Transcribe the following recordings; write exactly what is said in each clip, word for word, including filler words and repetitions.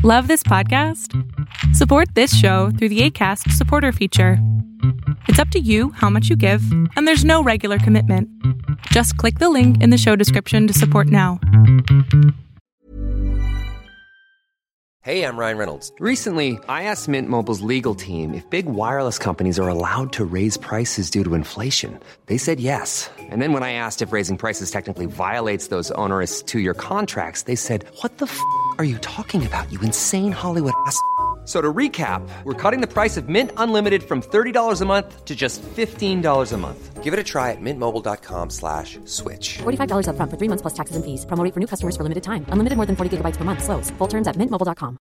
Love this podcast? Support this show through the Acast supporter feature. It's up to you how much you give, and there's no regular commitment. Just click the link in the show description to support now. Hey, I'm Ryan Reynolds. Recently, I asked Mint Mobile's legal team if big wireless companies are allowed to raise prices due to inflation. They said yes. And then when I asked if raising prices technically violates those onerous two-year contracts, they said, "What the f*** are you talking about, you insane Hollywood ass f- So to recap, we're cutting the price of Mint Unlimited from thirty dollars a month to just fifteen dollars a month. Give it a try at mintmobile.com slash switch. forty-five dollars up front for three months plus taxes and fees. Promo rate for new customers for limited time. Unlimited more than forty gigabytes per month. Slows full terms at mint mobile dot com.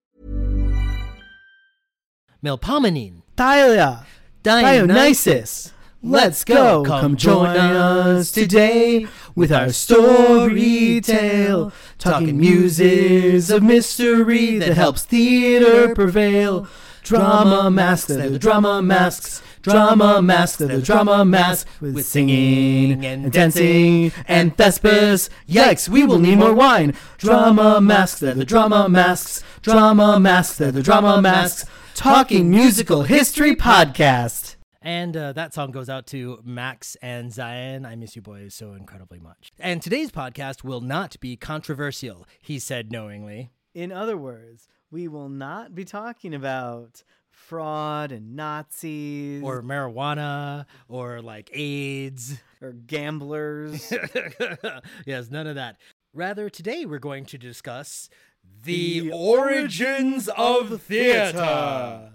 Melpomene. Thalia. Dionysus. Let's go. Come join us today with our story tale, talking muses of mystery that helps theater prevail. Drama masks, they're the drama masks. Drama masks, they're the drama masks. With singing and dancing and Thespis. Yikes, we will need more wine. Drama masks, they're the drama masks. Drama masks, they're the drama masks. Talking Musical History Podcast. And uh, that song goes out to Max and Zion. I miss you boys so incredibly much. And today's podcast will not be controversial, he said knowingly. In other words, we will not be talking about fraud and Nazis. Or marijuana, or like AIDS. Or gamblers. Yes, none of that. Rather, today we're going to discuss the, the origins of theater.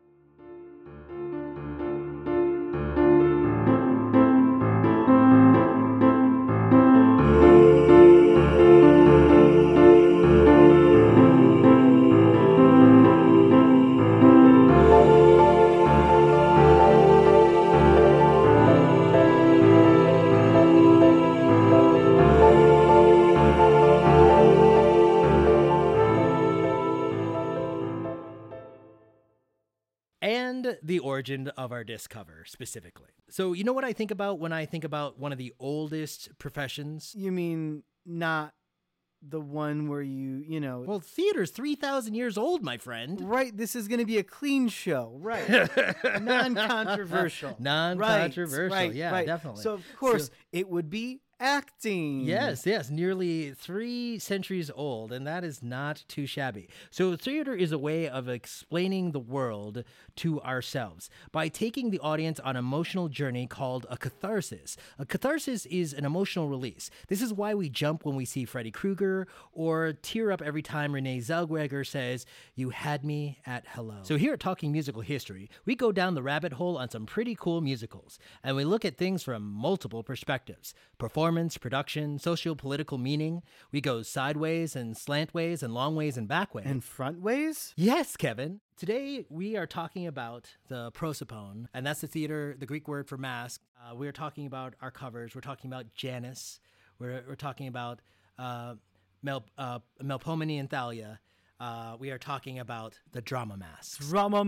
The origin of our disc cover specifically. So you know what I think about when I think about one of the oldest professions? You mean not the one where you, you know... Well, theater's three thousand years old, my friend. Right, this is going to be a clean show. Right. Non-controversial. Non-controversial, right, yeah, right. definitely. So, of course, so, it would be acting. Yes, yes, nearly three centuries old, and that is not too shabby. So theater is a way of explaining the world to ourselves by taking the audience on an emotional journey called a catharsis. A catharsis is an emotional release. This is why we jump when we see Freddy Krueger or tear up every time Renee Zellweger says, "You had me at hello." So here at Talking Musical History, we go down the rabbit hole on some pretty cool musicals, and we look at things from multiple perspectives. Performance, production, socio-political meaning. We go sideways and slantways and long ways and back ways. And front ways? Yes, Kevin. Today, we are talking about the prosopone, and that's the theater, the Greek word for mask. Uh, we're talking about our covers. We're talking about Janus. We're, we're talking about uh, Mel, uh, Melpomene and Thalia. Uh, we are talking about the drama masks. Drama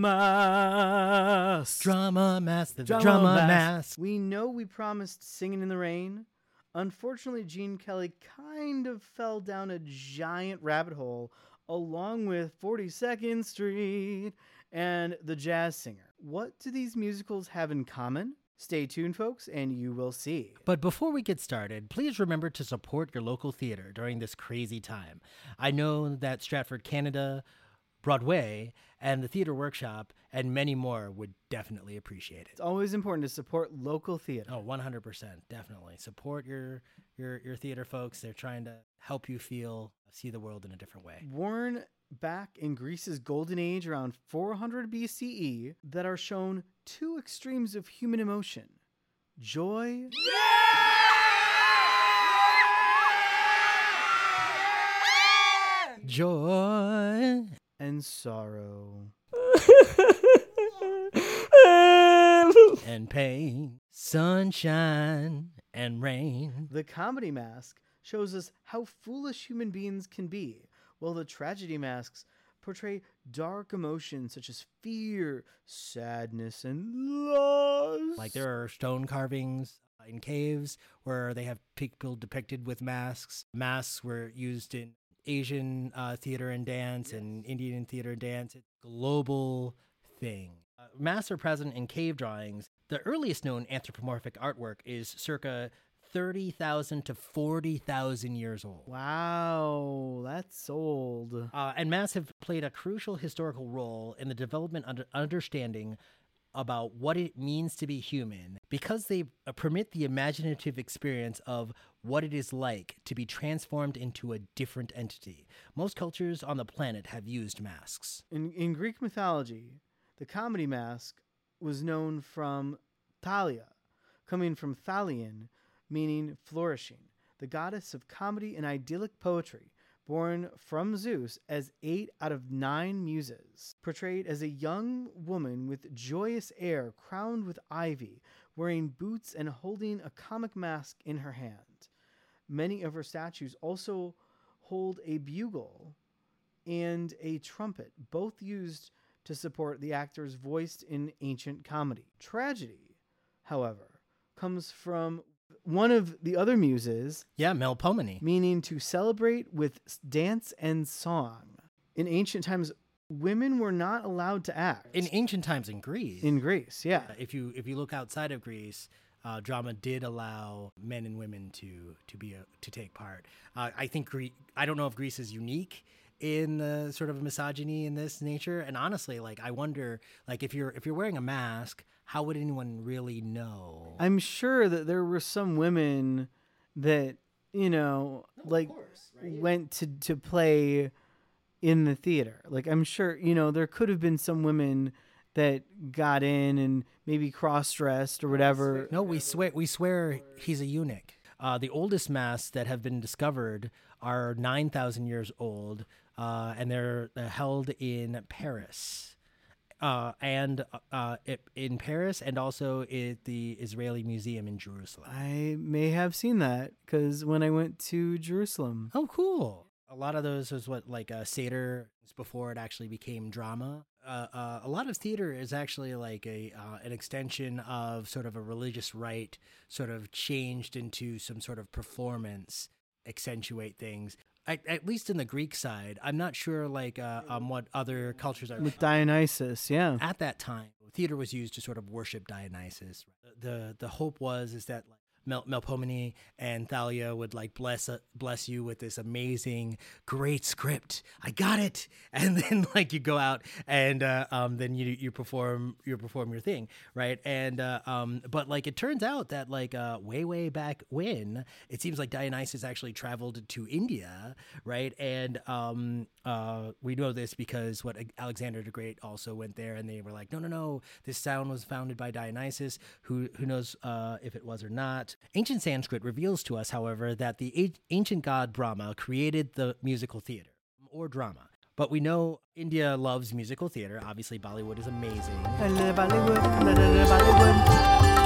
masks. Drama masks. The drama, drama masks. masks. We know we promised Singing in the Rain. Unfortunately, Gene Kelly kind of fell down a giant rabbit hole along with forty-second Street and The Jazz Singer. What do these musicals have in common? Stay tuned, folks, and you will see. But before we get started, please remember to support your local theater during this crazy time. I know that Stratford, Canada, Broadway, and the Theater Workshop, and many more would definitely appreciate it. It's always important to support local theater. Oh, one hundred percent, definitely. Support your, your, your theater folks. They're trying to help you feel, see the world in a different way. Born back in Greece's golden age around four hundred B C E, that are shown two extremes of human emotion. Joy... Joy and sorrow. And pain, sunshine and rain. The comedy mask shows us how foolish human beings can be, while the tragedy masks portray dark emotions such as fear, sadness, and loss. Like there are stone carvings in caves where they have people depicted with masks. Masks were used in Asian uh, theater and dance and Indian theater and dance. It's a global thing. Uh, masks are present in cave drawings. The earliest known anthropomorphic artwork is circa thirty thousand to forty thousand years old. Wow, that's old. Uh, and masks have played a crucial historical role in the development and understanding about what it means to be human because they uh, permit the imaginative experience of what it is like to be transformed into a different entity. Most cultures on the planet have used masks. In, in Greek mythology, the comedy mask was known from Thalia, coming from Thalian, meaning flourishing, the goddess of comedy and idyllic poetry, born from Zeus as eight out of nine muses, portrayed as a young woman with joyous air, crowned with ivy, wearing boots and holding a comic mask in her hand. Many of her statues also hold a bugle and a trumpet, both used to support the actors voiced in ancient comedy. Tragedy, however, comes from one of the other muses. Yeah, Melpomene. Meaning to celebrate with dance and song. In ancient times, women were not allowed to act. In ancient times in Greece. In Greece, yeah. Uh, if you if you look outside of Greece, uh, drama did allow men and women to to be a, to take part. Uh, I think Greece. I don't know if Greece is unique in the sort of misogyny in this nature. And honestly, like I wonder, like if you're if you're wearing a mask, how would anyone really know? I'm sure that there were some women that, you know, oh, like course, right? went to, to play in the theater. Like I'm sure, you know, there could have been some women that got in and maybe cross-dressed or whatever. No, we swear we swear he's a eunuch. Uh, the oldest masks that have been discovered are nine thousand years old, uh, and they're, they're held in Paris. Uh, and uh, it, in Paris and also at the Israeli Museum in Jerusalem. I may have seen that because when I went to Jerusalem. Oh, cool. A lot of those was what, like a Seder before it actually became drama. Uh, uh, a lot of theater is actually like a uh, an extension of sort of a religious rite, sort of changed into some sort of performance, accentuate things. At, at least in the Greek side, I'm not sure like uh, um, what other cultures are. With Dionysus, yeah. At that time, theater was used to sort of worship Dionysus. The the hope was is that like, Mel- Melpomene and Thalia would like bless uh, bless you with this amazing, great script. I got it, and then like you go out and uh, um, then you you perform you perform your thing, right? And uh, um, but like it turns out that like uh, way way back when it seems like Dionysus actually traveled to India, right? And um, uh, we know this because what Alexander the Great also went there, and they were like, no no no, this sound was founded by Dionysus. Who who knows uh, if it was or not. Ancient Sanskrit reveals to us, however, that the a- ancient god Brahma created the musical theater, or drama. But we know India loves musical theater. Obviously, Bollywood is amazing. I love Bollywood. I love Bollywood.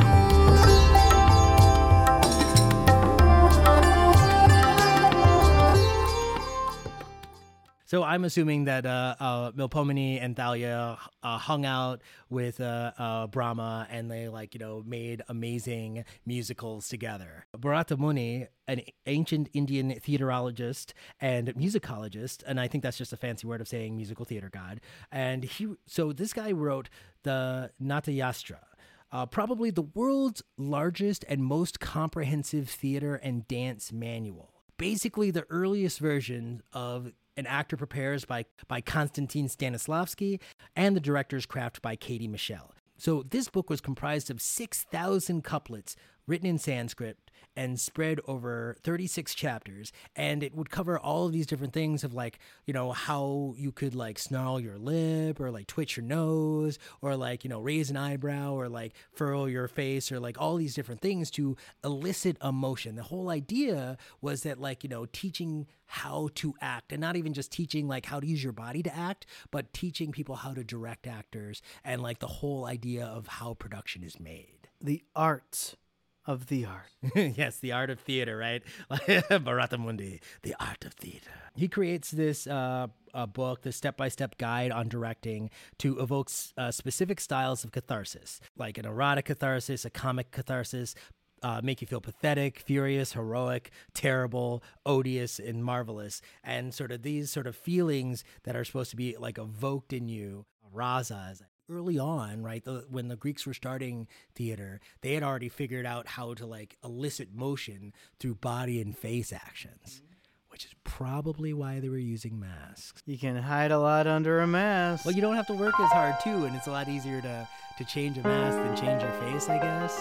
So I'm assuming that uh, uh, Melpomene and Thalia uh, hung out with uh, uh, Brahma, and they like you know made amazing musicals together. Bharata Muni, an ancient Indian theaterologist and musicologist, and I think that's just a fancy word of saying musical theater god. And he, so this guy wrote the Natyastra. Uh, probably the world's largest and most comprehensive theater and dance manual. Basically, the earliest version of an actor prepares by, by Konstantin Stanislavski and the director's craft by Katie Michelle. So this book was comprised of six thousand couplets written in Sanskrit and spread over thirty-six chapters. And it would cover all of these different things of like, you know, how you could like snarl your lip or like twitch your nose or like, you know, raise an eyebrow or like furrow your face or like all these different things to elicit emotion. The whole idea was that like, you know, teaching how to act and not even just teaching like how to use your body to act, but teaching people how to direct actors and like the whole idea of how production is made. The art of the art. Yes, the art of theater, right? Bharata Mundi, the art of theater. He creates this uh, a book, the step-by-step guide on directing to evoke uh, specific styles of catharsis, like an erotic catharsis, a comic catharsis, uh, make you feel pathetic, furious, heroic, terrible, odious, and marvelous. And sort of these sort of feelings that are supposed to be like evoked in you, razas. Early on, right, the, when the Greeks were starting theater, they had already figured out how to like elicit motion through body and face actions, which is probably why they were using masks. You can hide a lot under a mask. Well, you don't have to work as hard too, and it's a lot easier to, to change a mask than change your face, I guess.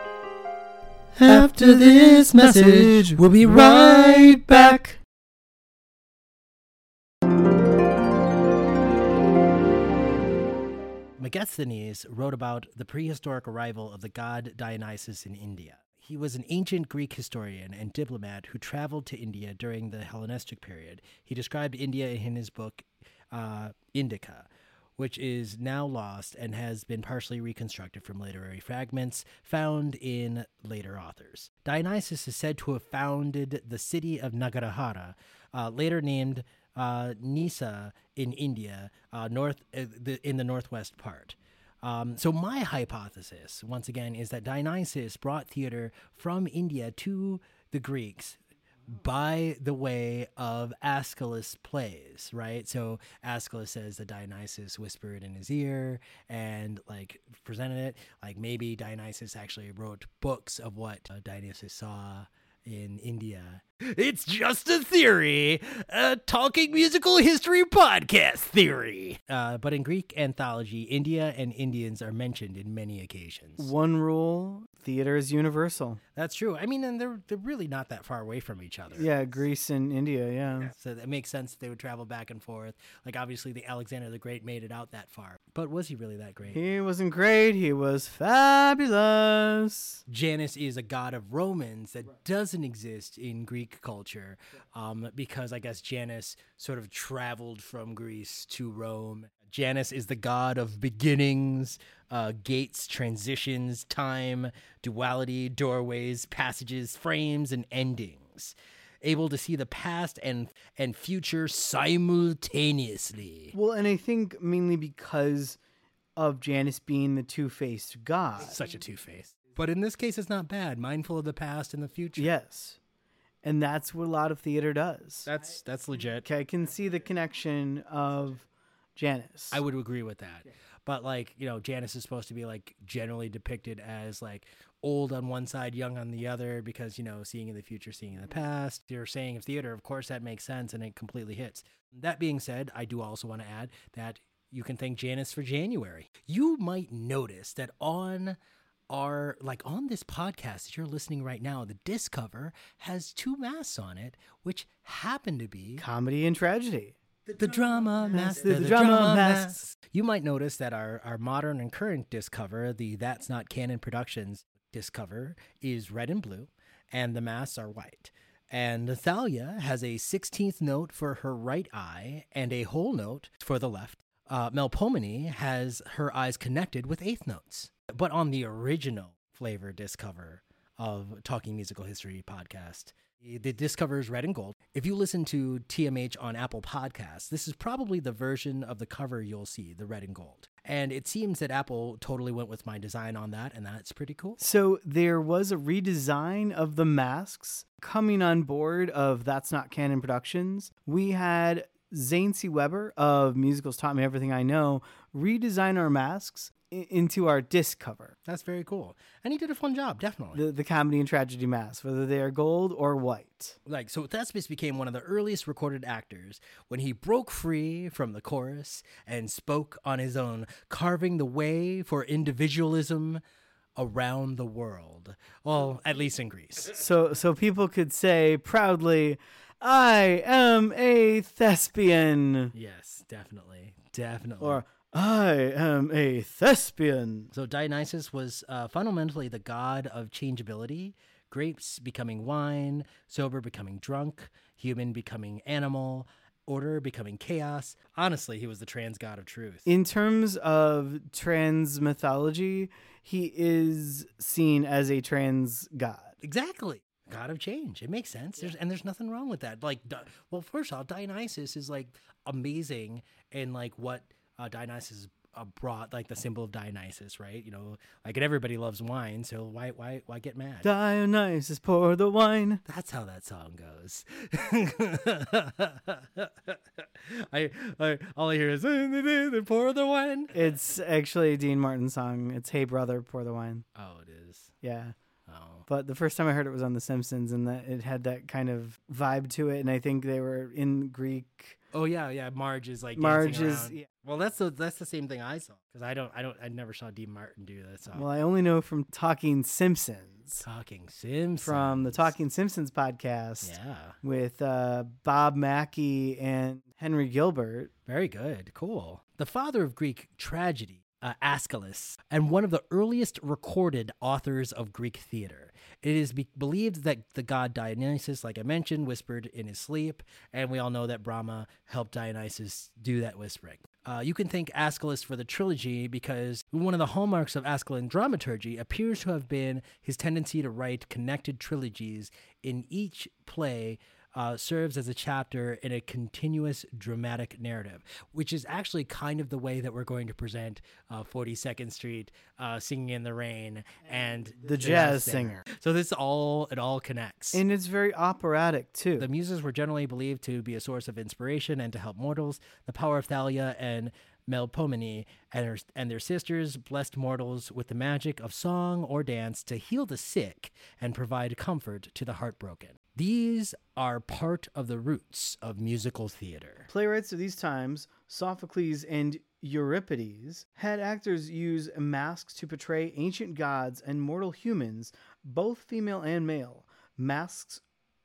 After this message, we'll be right back. Megasthenes wrote about the prehistoric arrival of the god Dionysus in India. He was an ancient Greek historian and diplomat who traveled to India during the Hellenistic period. He described India in his book uh, Indica, which is now lost and has been partially reconstructed from literary fragments found in later authors. Dionysus is said to have founded the city of Nagarahara, uh, later named uh, Nisa in India, uh, north uh, the, in the northwest part. Um, so my hypothesis, once again, is that Dionysus brought theater from India to the Greeks by the way of Aeschylus plays, right? So Aeschylus says that Dionysus whispered in his ear and like presented it. Like maybe Dionysus actually wrote books of what uh, Dionysus saw in India. It's just a theory, a talking musical history podcast theory. Uh, but in Greek anthology, India and Indians are mentioned in many occasions. One rule, theater is universal. That's true. I mean, and they're they're really not that far away from each other. Yeah, Greece and India, yeah. So it makes sense that they would travel back and forth. Like, obviously, the Alexander the Great made it out that far. But was he really that great? He wasn't great. He was fabulous. Janus is a god of Romans that doesn't exist in Greek culture, um, because I guess Janus sort of traveled from Greece to Rome. Janus is the god of beginnings, uh, gates, transitions, time, duality, doorways, passages, frames, and endings. Able to see the past and and future simultaneously. Well, and I think mainly because of Janus being the two-faced god. Such a two-faced. But in this case, it's not bad. Mindful of the past and the future. Yes. And that's what a lot of theater does. That's that's legit. Okay, I can see the connection of Janus. I would agree with that. But like, you know, Janus is supposed to be like generally depicted as like old on one side, young on the other, because, you know, seeing in the future, seeing in the past. You're saying of theater, of course, that makes sense and it completely hits. That being said, I do also want to add that you can thank Janus for January. You might notice that on are like on this podcast that you're listening right now, the disc cover has two masks on it, which happen to be comedy and tragedy. The, the drama masks. The, The, the drama, drama masks. masks. You might notice that our, our modern and current disc cover, the That's Not Canon Productions disc cover, is red and blue, and the masks are white. And Nathalia has a sixteenth note for her right eye and a whole note for the left. Uh, Melpomene has her eyes connected with eighth notes. But on the original flavor disc cover of Talking Musical History podcast, the disc cover is red and gold. If you listen to T M H on Apple Podcasts, this is probably the version of the cover you'll see, the red and gold. And it seems that Apple totally went with my design on that, and that's pretty cool. So there was a redesign of the masks coming on board of That's Not Canon Productions. We had Zane C. Weber of Musicals Taught Me Everything I Know redesign our masks i- into our disc cover. That's very cool. And he did a fun job, definitely. The, the comedy and tragedy masks, whether they are gold or white. Like, so Thespius became one of the earliest recorded actors when he broke free from the chorus and spoke on his own, carving the way for individualism around the world. Well, at least in Greece. So, so people could say proudly, I am a thespian. Yes, definitely. Definitely. Or, I am a thespian. So Dionysus was uh, fundamentally the god of changeability, grapes becoming wine, sober becoming drunk, human becoming animal, order becoming chaos. Honestly, he was the trans god of truth. In terms of trans mythology, he is seen as a trans god. Exactly. God of change. It makes sense. There's and there's nothing wrong with that. Like, Di- well, first off, Dionysus is like amazing in like what uh, Dionysus' uh, brought like the symbol of Dionysus, right? You know, like and everybody loves wine, so why why why get mad? Dionysus, pour the wine. That's how that song goes. I, I all I hear is pour the wine. It's actually a Dean Martin song. It's Hey Brother, Pour the Wine. Oh, it is. Yeah. Oh. But the first time I heard it was on The Simpsons, and that it had that kind of vibe to it, and I think they were in Greek. Oh yeah, yeah. Marge is like Marge dancing is. around. Yeah. Well, that's the that's the same thing I saw because I don't I don't I never saw Dean Martin do that song. Well, I only know from Talking Simpsons. Talking Simpsons From the Talking Simpsons podcast. Yeah. With uh, Bob Mackey and Henry Gilbert. Very good. Cool. The father of Greek tragedy, uh, Aeschylus, and one of the earliest recorded authors of Greek theater. It is be- believed that the god Dionysus, like I mentioned, whispered in his sleep, and we all know that Brahma helped Dionysus do that whispering. Uh, you can thank Aeschylus for the trilogy because one of the hallmarks of Aeschylean dramaturgy appears to have been his tendency to write connected trilogies in each play. Uh, serves as a chapter in a continuous dramatic narrative, which is actually kind of the way that we're going to present uh, forty-second Street, uh, Singing in the Rain, and The Jazz Singer. So this all, it all connects. And it's very operatic, too. The muses were generally believed to be a source of inspiration and to help mortals. The power of Thalia and Melpomene and, her, and their sisters blessed mortals with the magic of song or dance to heal the sick and provide comfort to the heartbroken. These are part of the roots of musical theater. Playwrights of these times, Sophocles and Euripides, had actors use masks to portray ancient gods and mortal humans, both female and male. Masks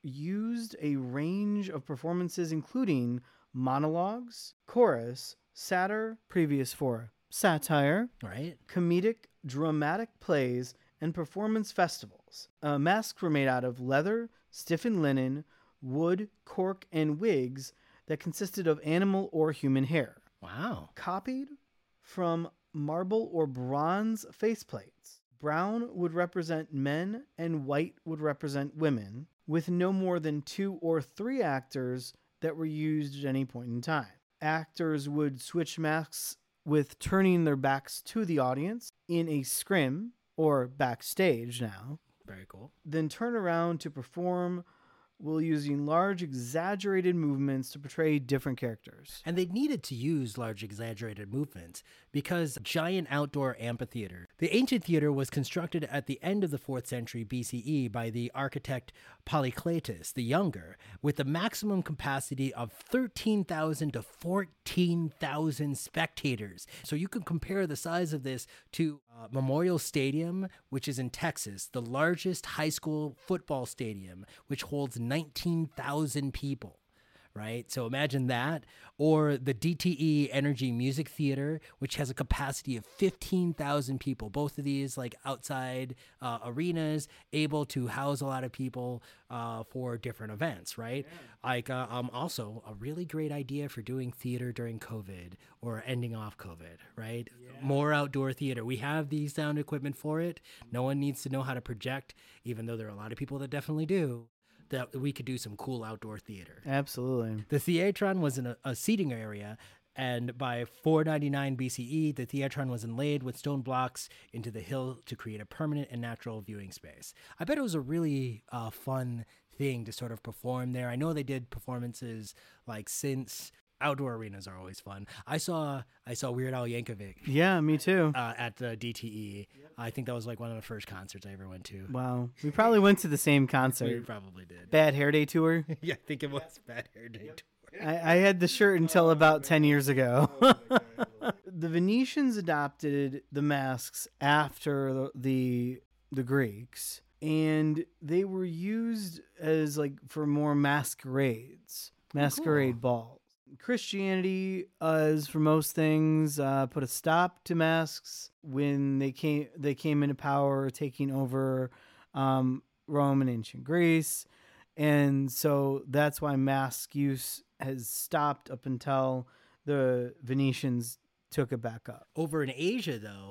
used a range of performances including monologues, chorus, satyr, previous for satire, right? Comedic, dramatic plays, and performance festivals. Uh, masks were made out of leather, stiffened linen, wood, cork, and wigs that consisted of animal or human hair. Wow. Copied from marble or bronze faceplates. Brown would represent men and white would represent women, with no more than two or three actors that were used at any point in time. Actors would switch masks with turning their backs to the audience in a scrim, or backstage now. Very cool. Then turn around to perform while using large exaggerated movements to portray different characters. And they needed to use large exaggerated movements because giant outdoor amphitheater. The ancient theater was constructed at the end of the fourth century B C E by the architect Polycletus the Younger, with a maximum capacity of thirteen thousand to fourteen thousand spectators. So you can compare the size of this to uh, Memorial Stadium, which is in Texas, the largest high school football stadium, which holds nineteen thousand people. Right? So imagine that. Or the D T E Energy Music Theater, which has a capacity of fifteen thousand people. Both of these like outside uh, arenas, able to house a lot of people uh, for different events, right? Yeah. Like uh, um, also a really great idea for doing theater during COVID or ending off COVID, right? Yeah. More outdoor theater. We have the sound equipment for it. No one needs to know how to project, even though there are a lot of people that definitely do. That we could do some cool outdoor theater. Absolutely. The Theatron was in a, a seating area, and by four ninety-nine B C E, the Theatron was inlaid with stone blocks into the hill to create a permanent and natural viewing space. I bet it was a really uh, fun thing to sort of perform there. I know they did performances like since... Outdoor arenas are always fun. I saw I saw Weird Al Yankovic. Yeah, me too. Uh, at the D T E. Yep. I think that was like one of the first concerts I ever went to. Wow. We probably went to the same concert. We probably did. Bad Hair Day Tour? Yeah, I think it was Bad Hair Day Tour. I, I had the shirt until about ten years ago. The Venetians adopted the masks after the, the the Greeks, and they were used as like for more masquerades, masquerade cool. balls. Christianity, as for most things, uh, put a stop to masks when they came they came into power, taking over um, Rome and ancient Greece, and so that's why mask use has stopped up until the Venetians took it back up. Over in Asia, though,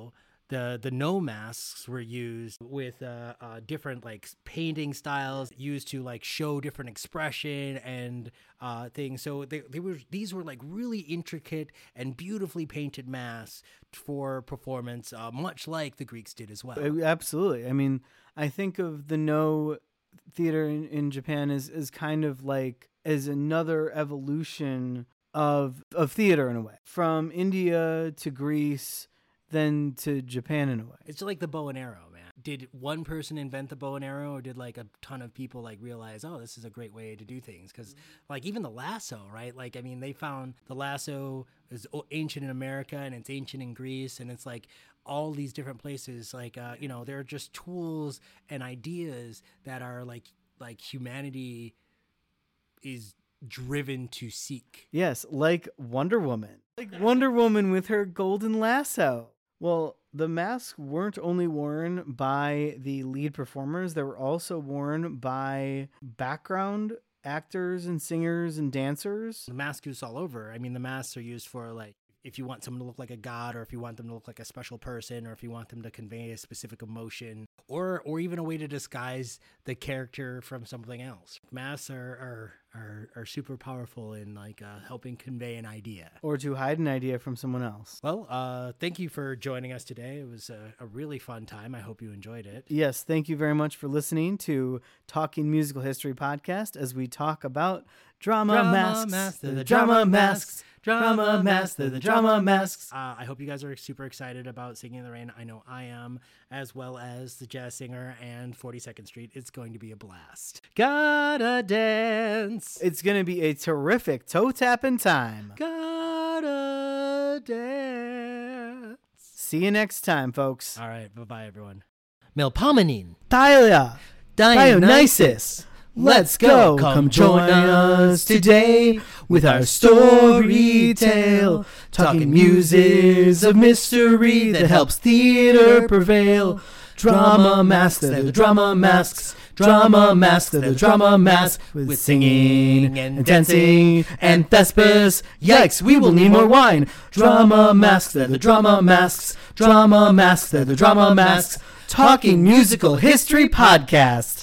the the no masks were used with uh, uh, different like painting styles used to like show different expression and uh, things. So they they were these were like really intricate and beautifully painted masks for performance, uh, much like the Greeks did as well. Absolutely. I mean, I think of the No theater in, in Japan as, as kind of like as another evolution of of theater in a way, from India to Greece, then to Japan in a way. It's like the bow and arrow, man. Did one person invent the bow and arrow, or did like a ton of people like realize, oh, this is a great way to do things? Because like even the lasso, right? Like, I mean, they found the lasso is ancient in America and it's ancient in Greece, and it's like all these different places. Like, uh, you know, they're just tools and ideas that are like like humanity is driven to seek. Yes, like Wonder Woman. Like Wonder Woman with her golden lasso. Well, the masks weren't only worn by the lead performers, they were also worn by background actors and singers and dancers. The mask used all over. I mean, the masks are used for like if you want someone to look like a god, or if you want them to look like a special person, or if you want them to convey a specific emotion, or or even a way to disguise the character from something else. Masks are are are, are super powerful in like uh, helping convey an idea. Or to hide an idea from someone else. Well, uh, thank you for joining us today. It was a, a really fun time. I hope you enjoyed it. Yes, thank you very much for listening to Talking Musical History Podcast as we talk about drama, Drama masks. masks, They're the the drama drama masks. masks. Drama masks. They're the drama masks. Uh, I hope you guys are super excited about Singing in the Rain. I know I am, as well as the Jazz Singer and forty-second Street. It's going to be a blast. Gotta dance. It's going to be a terrific toe tapping time. Gotta dance. See you next time, folks. All right. Bye-bye, everyone. Melpomene. Thalia. Dionysus. Let's go. Come join us today with our story tale, talking muses of mystery that helps theater prevail. Drama masks, they're the drama masks. Drama masks, they're the drama masks. With singing and dancing and Thespis. Yikes, we will need more wine. Drama masks, they're the drama masks. Drama masks, they're the drama masks. Talking Musical History Podcast.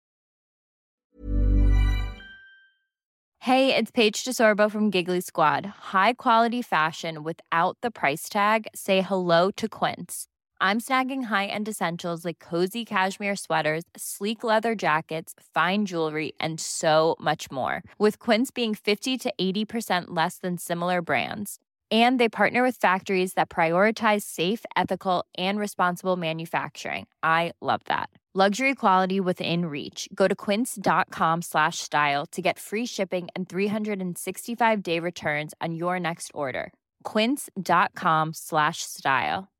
Hey, it's Paige DeSorbo from Giggly Squad. High quality fashion without the price tag. Say hello to Quince. I'm snagging high-end essentials like cozy cashmere sweaters, sleek leather jackets, fine jewelry, and so much more. With Quince being fifty to eighty percent less than similar brands. And they partner with factories that prioritize safe, ethical, and responsible manufacturing. I love that. Luxury quality within reach. Go to quince.com slash style to get free shipping and three sixty-five day returns on your next order. Quince.com slash style.